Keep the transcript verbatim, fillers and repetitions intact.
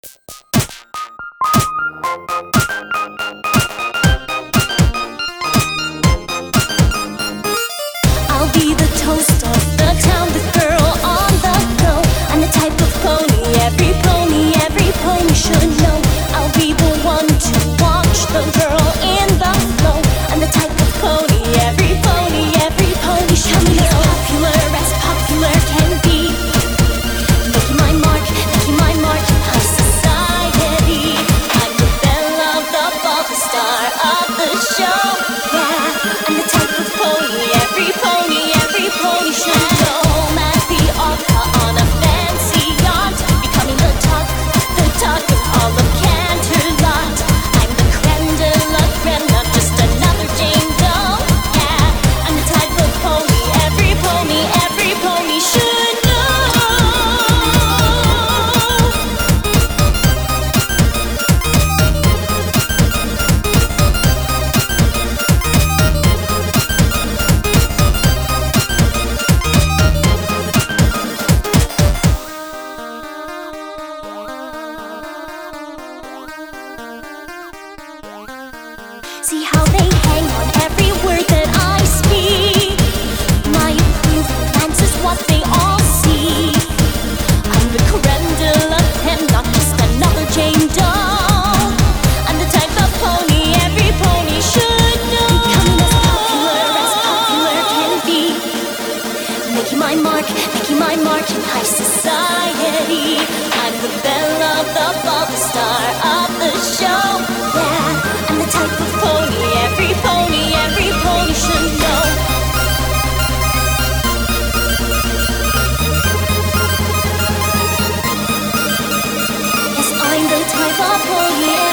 I'll be the toast of the town, the girl on the go. I'm the type of pony every pony, every pony should know. I'll be the one to watch the girl in the flow. I'm the type of pony every pony, every pony should know. As popular as popular can be, making my mark, making my mark in high society. I'm the belle of the ball, the star of the show. Yeah, I'm the type of pony every pony, every pony should know. Home at the opera on a fancy yacht, becoming the talk, the talk of all of Canterlot. I'm the creme de la creme, not just another Jane Doe. Yeah, I'm the type of pony every pony, every pony should know. See how they hang on every word that I speak. My approval glance is what they all see. I'm the creme de la creme, not just another Jane Doe. I'm the type of pony every pony should know. Becoming as popular as popular can be, making my mark, making my mark in high society. I'm the belle of the ball, the star of the show. Yeah, I'm the type of pony every pony, every pony should know. Yes, I'm the type of pony